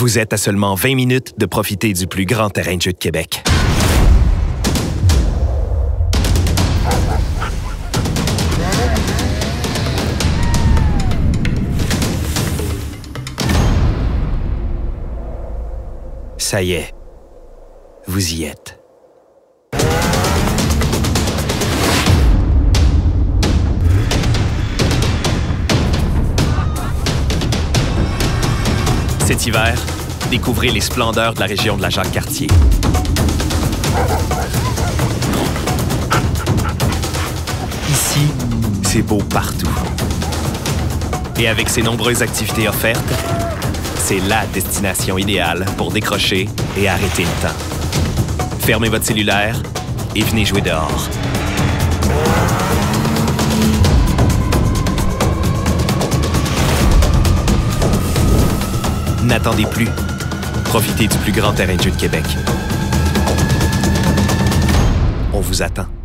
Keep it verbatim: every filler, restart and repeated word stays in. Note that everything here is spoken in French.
Vous êtes à seulement vingt minutes de profiter du plus grand terrain de jeu de Québec. Ça y est, vous y êtes. Cet hiver, découvrez les splendeurs de la région de la Jacques-Cartier. Ici, c'est beau partout. Et avec ses nombreuses activités offertes, c'est la destination idéale pour décrocher et arrêter le temps. Fermez votre cellulaire et venez jouer dehors. N'attendez plus. Profitez du plus grand terrain de jeu de Québec. On vous attend.